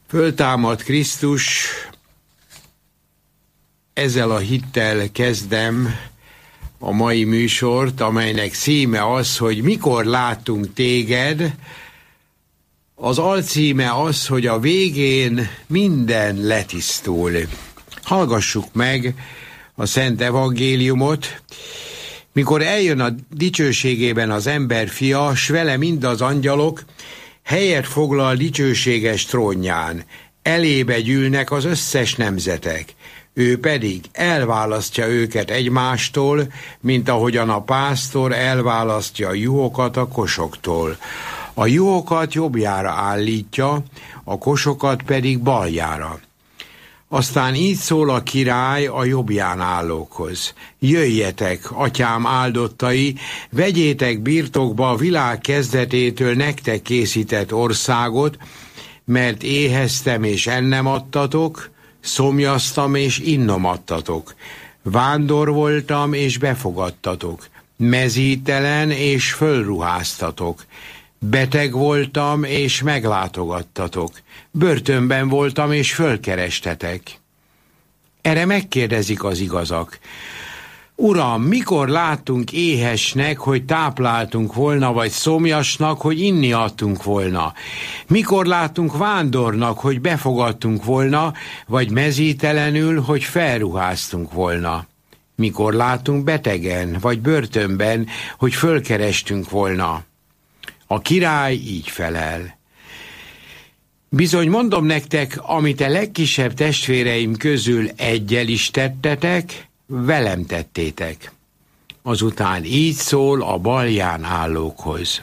Föltámad Krisztus, ezzel a hittel kezdem a mai műsort, amelynek címe az, hogy mikor láttunk téged. Az alcíme az, hogy a végén minden letisztul. Hallgassuk meg a Szent Evangéliumot. Mikor eljön a dicsőségében az emberfia, s vele mind az angyalok, helyet foglal dicsőséges trónján, elébe gyűlnek az összes nemzetek. Ő pedig elválasztja őket egymástól, mint ahogyan a pásztor elválasztja a juhokat a kosoktól. A juhokat jobbjára állítja, a kosokat pedig baljára. Aztán így szól a király a jobbján állókhoz. Jöjjetek, atyám áldottai, vegyétek birtokba a világ kezdetétől nektek készített országot, mert éheztem és ennem adtatok, szomjaztam és innom adtatok, vándor voltam és befogadtatok, mezítelen és fölruháztatok, beteg voltam és meglátogattatok, börtönben voltam és fölkerestetek. Erre megkérdezik az igazak: Uram, mikor láttunk éhesnek, hogy tápláltunk volna, vagy szomjasnak, hogy inni adtunk volna? Mikor láttunk vándornak, hogy befogadtunk volna, vagy mezítelenül, hogy felruháztunk volna? Mikor látunk betegen, vagy börtönben, hogy fölkerestünk volna? A király így felel: bizony mondom nektek, amit a legkisebb testvéreim közül eggyel is tettetek, velem tettétek. Azután így szól a balján állókhoz: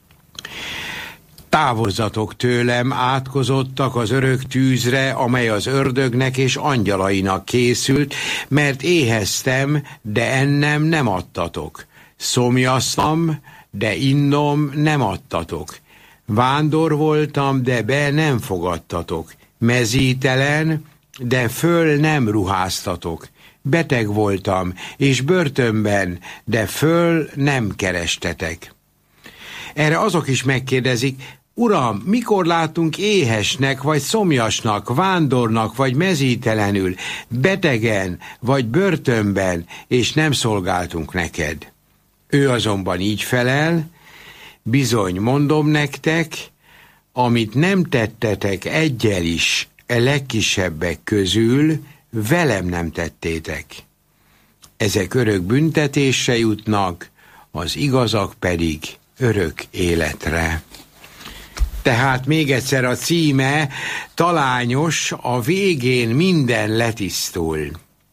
távozzatok tőlem, átkozottak az örök tűzre, amely az ördögnek és angyalainak készült, mert éheztem, de ennem nem adtatok. Szomjaztam, de innom nem adtatok. Vándor voltam, de be nem fogadtatok. Mezítelen, de föl nem ruháztatok. Beteg voltam, és börtönben, de föl nem kerestetek. Erre azok is megkérdezik: Uram, mikor látunk éhesnek, vagy szomjasnak, vándornak, vagy mezítelenül, betegen, vagy börtönben, és nem szolgáltunk neked? Ő azonban így felel: bizony mondom nektek, amit nem tettetek eggyel is e legkisebbek közül, velem nem tettétek. Ezek örök büntetésre jutnak, az igazak pedig örök életre. Tehát még egyszer a címe talányos, a végén minden letisztul.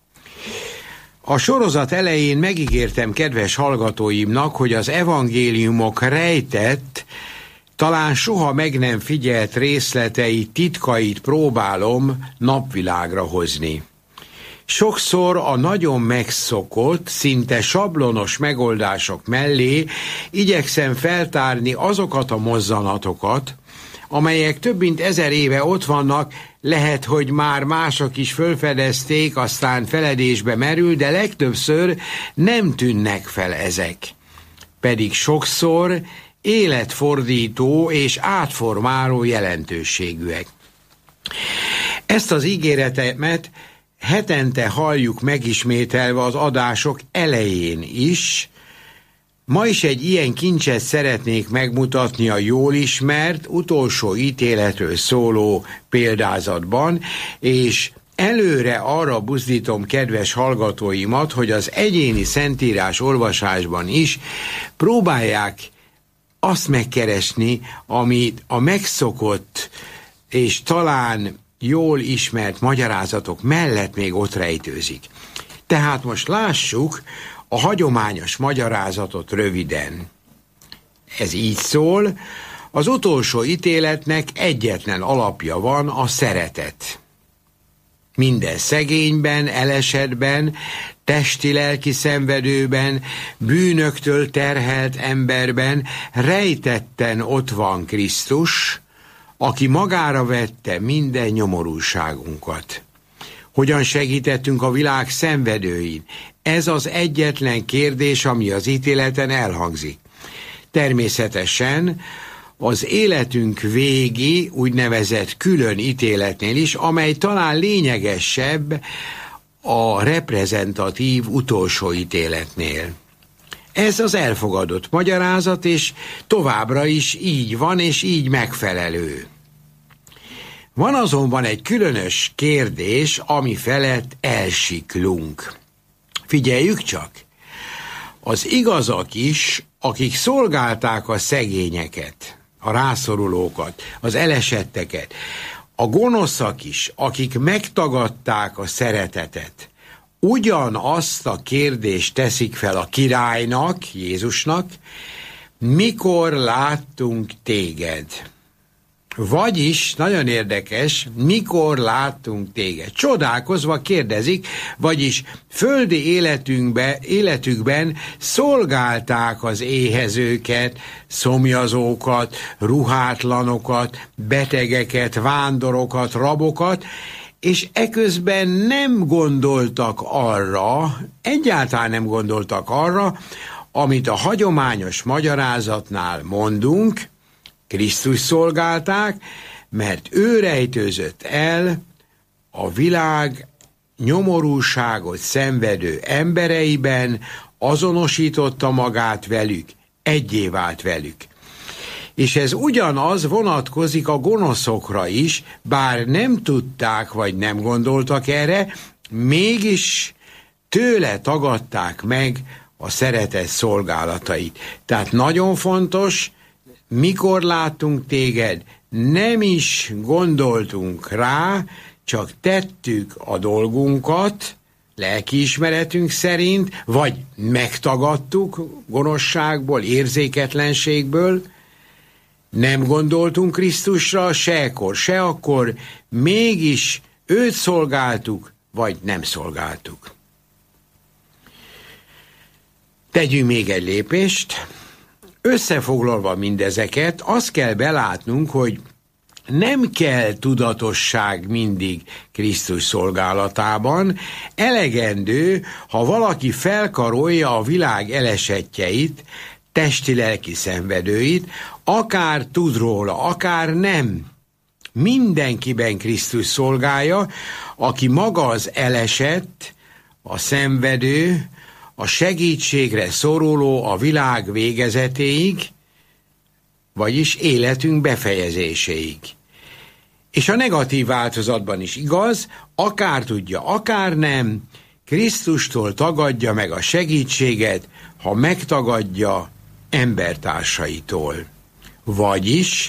A sorozat elején megígértem kedves hallgatóimnak, hogy az evangéliumok rejtett, talán soha meg nem figyelt részleteit, titkait próbálom napvilágra hozni. Sokszor a nagyon megszokott, szinte sablonos megoldások mellé igyekszem feltárni azokat a mozzanatokat, amelyek több mint 1000 éve ott vannak, lehet, hogy már mások is fölfedezték, aztán feledésbe merül, de legtöbbször nem tűnnek fel ezek. Pedig sokszor életfordító és átformáló jelentőségűek. Ezt az ígéretemet hetente halljuk megismételve az adások elején is. Ma is egy ilyen kincset szeretnék megmutatni a jól ismert, utolsó ítéletről szóló példázatban, és előre arra buzdítom kedves hallgatóimat, hogy az egyéni szentírás olvasásban is próbálják azt megkeresni, amit a megszokott és talán jól ismert magyarázatok mellett még ott rejtőzik. Tehát most lássuk a hagyományos magyarázatot röviden. Ez így szól: az utolsó ítéletnek egyetlen alapja van, a szeretet. Minden szegényben, elesetben, testi-lelki szenvedőben, bűnöktől terhelt emberben rejtetten ott van Krisztus, aki magára vette minden nyomorúságunkat. Hogyan segítettünk a világ szenvedőin? Ez az egyetlen kérdés, ami az ítéleten elhangzik. Természetesen az életünk végi úgynevezett külön ítéletnél is, amely talán lényegesebb a reprezentatív utolsó ítéletnél. Ez az elfogadott magyarázat, és továbbra is így van, és így megfelelő. Van azonban egy különös kérdés, ami felett elsiklunk. Figyeljük csak! Az igazak is, akik szolgálták a szegényeket, a rászorulókat, az elesetteket, a gonoszak is, akik megtagadták a szeretetet, ugyanazt a kérdést teszik fel a királynak, Jézusnak, mikor láttunk téged? Vagyis, nagyon érdekes, mikor láttunk téged? Csodálkozva kérdezik, vagyis földi életükben szolgálták az éhezőket, szomjazókat, ruhátlanokat, betegeket, vándorokat, rabokat, és eközben nem gondoltak arra, egyáltalán nem gondoltak arra, amit a hagyományos magyarázatnál mondunk, Krisztus szolgálták, mert ő rejtőzött el a világ nyomorúságot szenvedő embereiben, azonosította magát velük, egyé vált velük. És ez ugyanaz vonatkozik a gonoszokra is, bár nem tudták, vagy nem gondoltak erre, mégis tőle tagadták meg a szeretet szolgálatait. Tehát nagyon fontos, mikor láttunk téged, nem is gondoltunk rá, csak tettük a dolgunkat, lelkiismeretünk szerint, vagy megtagadtuk gonoszságból, érzéketlenségből, nem gondoltunk Krisztusra se ekkor, se akkor, mégis őt szolgáltuk, vagy nem szolgáltuk. Tegyünk még egy lépést. Összefoglalva mindezeket, azt kell belátnunk, hogy nem kell tudatosság mindig Krisztus szolgálatában, elegendő, ha valaki felkarolja a világ elesettjeit, testi-lelki szenvedőit, akár tud róla, akár nem. Mindenkiben Krisztus szolgálja, aki maga az elesett, a szenvedő, a segítségre szoruló a világ végezetéig, vagyis életünk befejezéséig. És a negatív változatban is igaz, akár tudja, akár nem, Krisztustól tagadja meg a segítséget, ha megtagadja embertársaitól. Vagyis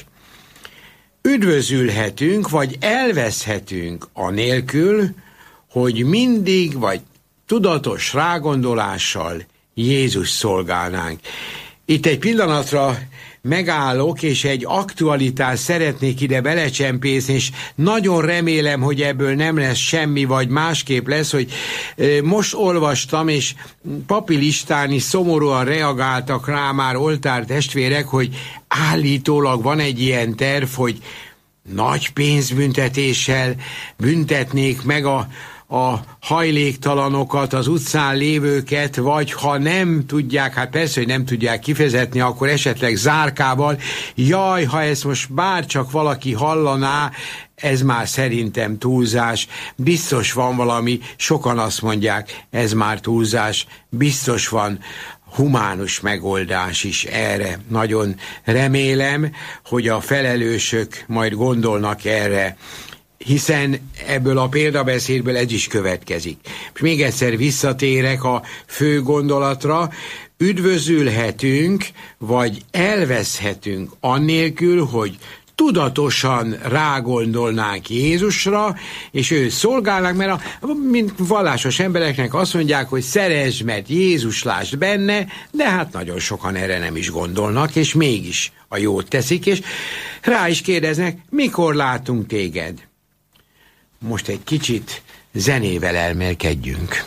üdvözülhetünk, vagy elveszhetünk anélkül, hogy mindig, vagy tudatos rágondolással Jézus szolgálnánk. Itt egy pillanatra megállok, és egy aktualitást szeretnék ide belecsempészni, és nagyon remélem, hogy ebből nem lesz semmi, vagy másképp lesz, hogy most olvastam, és papi listán is szomorúan reagáltak rá már oltártestvérek, hogy állítólag van egy ilyen terv, hogy nagy pénzbüntetéssel büntetnék meg a hajléktalanokat, az utcán lévőket, vagy ha nem tudják, hát persze, hogy nem tudják kifizetni, akkor esetleg zárkával. Jaj, ha ezt most bárcsak valaki hallaná, ez már szerintem túlzás. Biztos van valami, sokan azt mondják, ez már túlzás. Biztos van humánus megoldás is erre. Nagyon remélem, hogy a felelősök majd gondolnak erre, hiszen ebből a példabeszédből ez is következik. És még egyszer visszatérek a fő gondolatra, üdvözülhetünk, vagy elveszhetünk annélkül, hogy tudatosan rágondolnánk Jézusra, és őt szolgálnánk, mert mint vallásos embereknek azt mondják, hogy szeresd, mert Jézus lásd benne, de hát nagyon sokan erre nem is gondolnak, és mégis a jót teszik, és rá is kérdeznek, mikor látunk téged? Most egy kicsit zenével elmélkedjünk.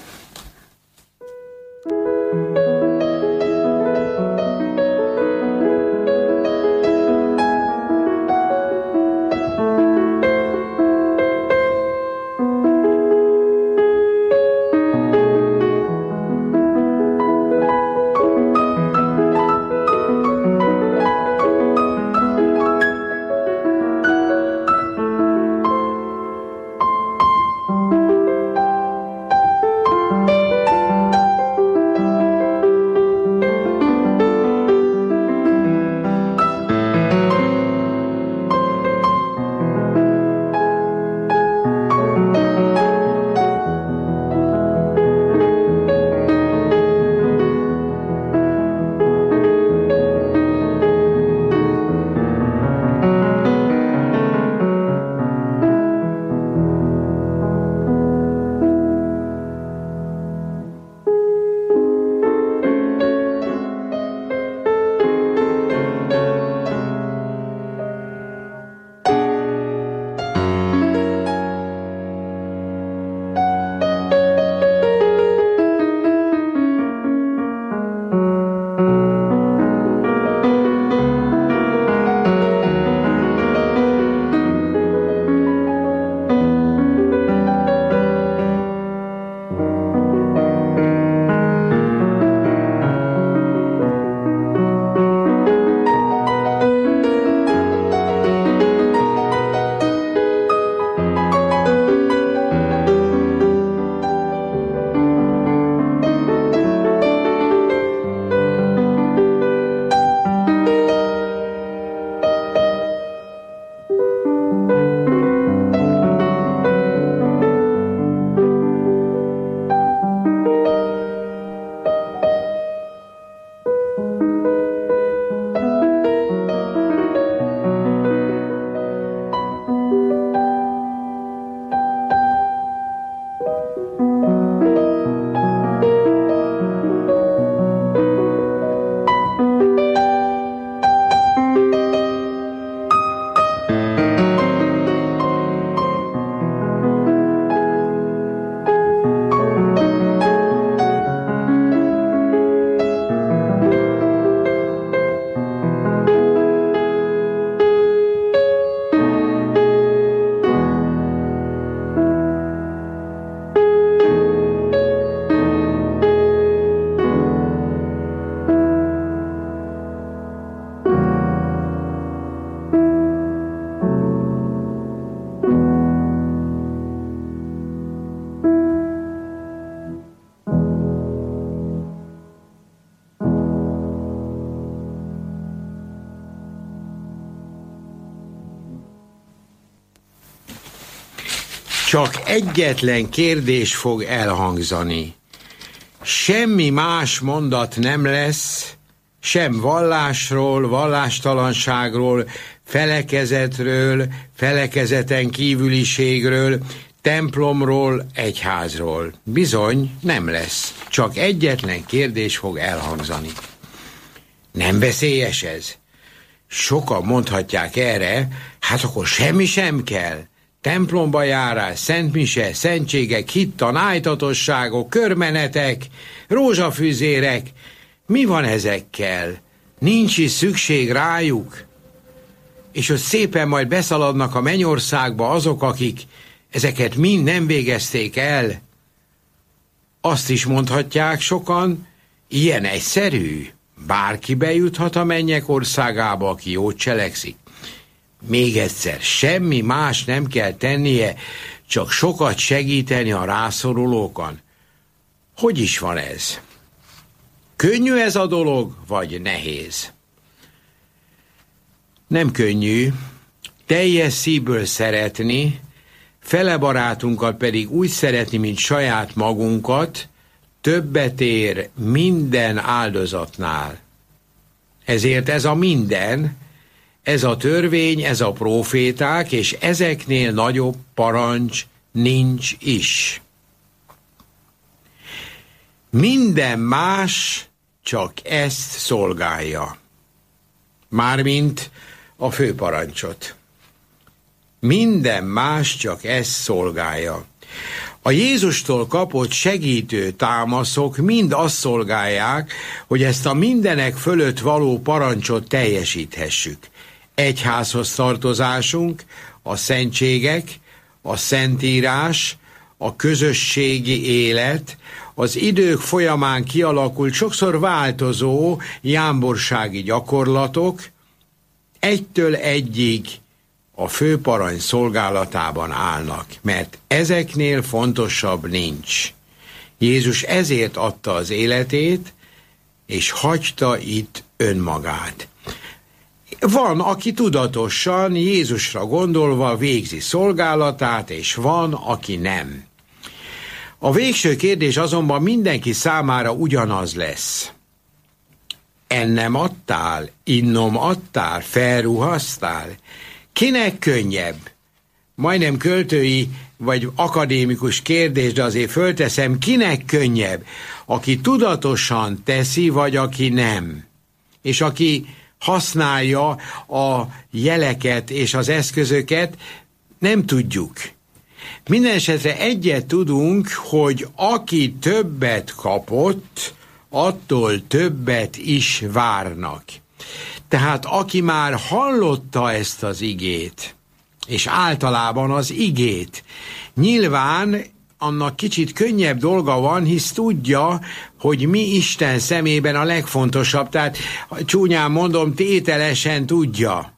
csak egyetlen kérdés fog elhangzani. Semmi más mondat nem lesz, sem vallásról, vallástalanságról, felekezetről, felekezeten kívüliségről, templomról, egyházról. Bizony, nem lesz. Csak egyetlen kérdés fog elhangzani. Nem veszélyes ez? Sokan mondhatják erre, hát akkor semmi sem kell. Templomba járás, szentmise, szentségek, hittan, ájtatosságok, körmenetek, rózsafűzérek. Mi van ezekkel? Nincs is szükség rájuk? És ott szépen majd beszaladnak a mennyországba azok, akik ezeket mind nem végezték el. Azt is mondhatják sokan, ilyen egyszerű. Bárki bejuthat a mennyek országába, aki jót cselekszik. Még egyszer, semmi más nem kell tennie, csak sokat segíteni a rászorulókon. Hogy is van ez? Könnyű ez a dolog, vagy nehéz? Nem könnyű, teljes szívből szeretni, fele barátunkat pedig úgy szeretni, mint saját magunkat, többet ér minden áldozatnál. Ezért ez a minden, ez a törvény, ez a próféták, és ezeknél nagyobb parancs nincs is. Minden más csak ezt szolgálja. Mármint a főparancsot. Minden más csak ezt szolgálja. A Jézustól kapott segítő támaszok mind azt szolgálják, hogy ezt a mindenek fölött való parancsot teljesíthessük. Egyházhoz tartozásunk, a szentségek, a szentírás, a közösségi élet, az idők folyamán kialakult, sokszor változó jámborsági gyakorlatok egytől egyig a főparancs szolgálatában állnak, mert ezeknél fontosabb nincs. Jézus ezért adta az életét, és hagyta itt önmagát. Van, aki tudatosan, Jézusra gondolva végzi szolgálatát, és van, aki nem. A végső kérdés azonban mindenki számára ugyanaz lesz. Ennem adtál, innom adtál, felruhaztál? Kinek könnyebb? Majdnem költői vagy akadémikus kérdés, de azért fölteszem, kinek könnyebb? Aki tudatosan teszi, vagy aki nem? És aki használja a jeleket és az eszközöket, nem tudjuk. Mindenesetre egyet tudunk, hogy aki többet kapott, attól többet is várnak. Tehát aki már hallotta ezt az igét, és általában az igét, nyilván annak kicsit könnyebb dolga van, hisz tudja, hogy mi Isten szemében a legfontosabb, tehát csúnyán mondom, tételesen tudja.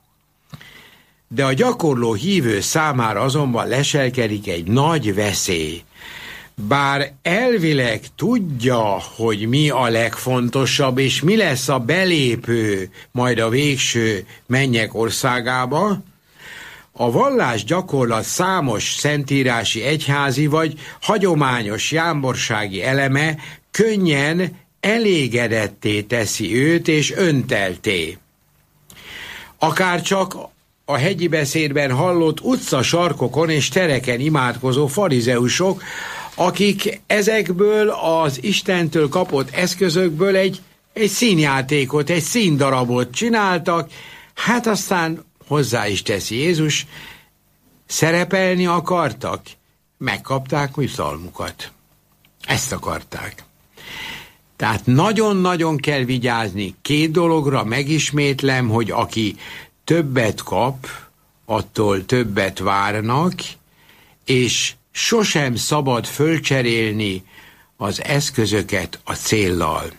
De a gyakorló hívő számára azonban leselkedik egy nagy veszély. Bár elvileg tudja, hogy mi a legfontosabb, és mi lesz a belépő majd a végső mennyek országába, a vallás gyakorlat számos szentírási, egyházi vagy hagyományos jámborsági eleme könnyen elégedetté teszi őt és öntelté. Akár csak a hegyi beszédben hallott utcasarkokon és tereken imádkozó farizeusok, akik ezekből az Istentől kapott eszközökből egy színjátékot, egy színdarabot csináltak, hát aztán hozzá is teszi Jézus, szerepelni akartak, megkapták jutalmukat. Ezt akarták. Tehát nagyon-nagyon kell vigyázni két dologra, megismétlem, hogy aki többet kap, attól többet várnak, és sosem szabad fölcserélni az eszközöket a céllal.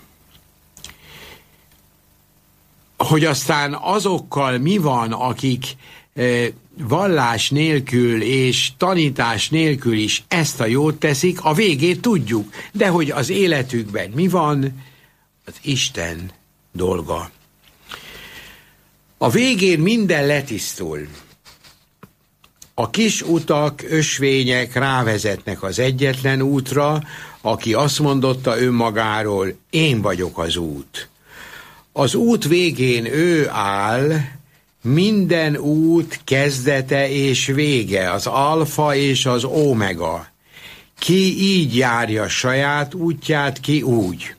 Hogy aztán azokkal mi van, akik vallás nélkül és tanítás nélkül is ezt a jót teszik, a végét tudjuk, de hogy az életükben mi van, az Isten dolga. A végén minden letisztul. A kis utak, ösvények rávezetnek az egyetlen útra, aki azt mondotta önmagáról, én vagyok az út. Az út végén ő áll, minden út kezdete és vége, az alfa és az omega. Ki így járja saját útját, ki úgy.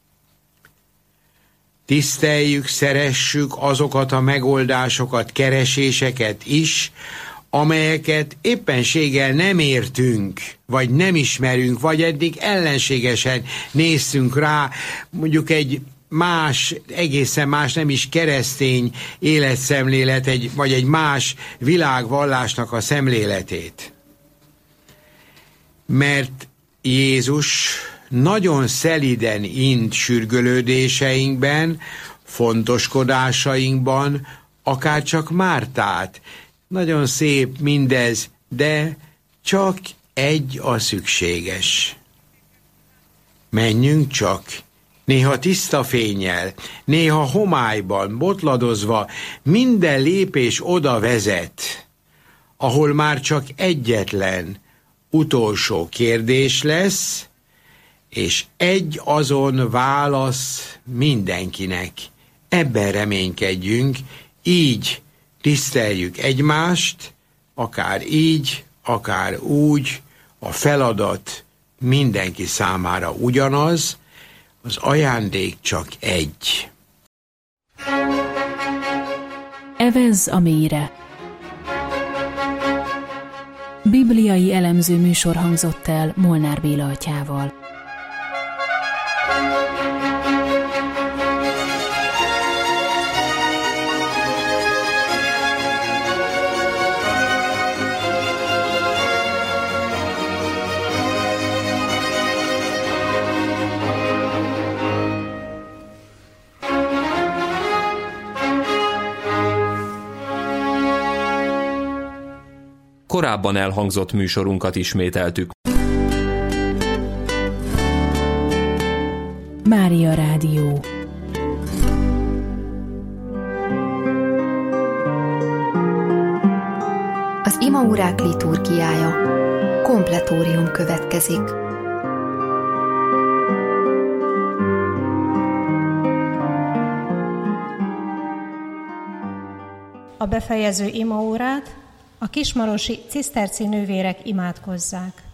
Tiszteljük, szeressük azokat a megoldásokat, kereséseket is, amelyeket éppenséggel nem értünk, vagy nem ismerünk, vagy eddig ellenségesen néztünk rá, mondjuk egy más, egészen más, nem is keresztény életszemlélet, vagy egy más világvallásnak a szemléletét. Mert Jézus nagyon szeliden int sürgölődéseinkben, fontoskodásainkban, akár csak Mártát. Nagyon szép mindez, de csak egy a szükséges. Menjünk csak, néha tiszta fénnyel, néha homályban, botladozva, minden lépés oda vezet, ahol már csak egyetlen, utolsó kérdés lesz, és egy azon válasz mindenkinek. Ebben reménykedjünk, így tiszteljük egymást, akár így, akár úgy, a feladat mindenki számára ugyanaz, az ajándék csak egy. Evezz a mélyre. Bibliai elemző műsor hangzott el Molnár Béla atyával. Korábban elhangzott műsorunkat ismételtük. Mária Rádió. Az imaórák liturgiája. Kompletórium következik. A befejező imaórát a kismarosi ciszterci nővérek imádkozzák.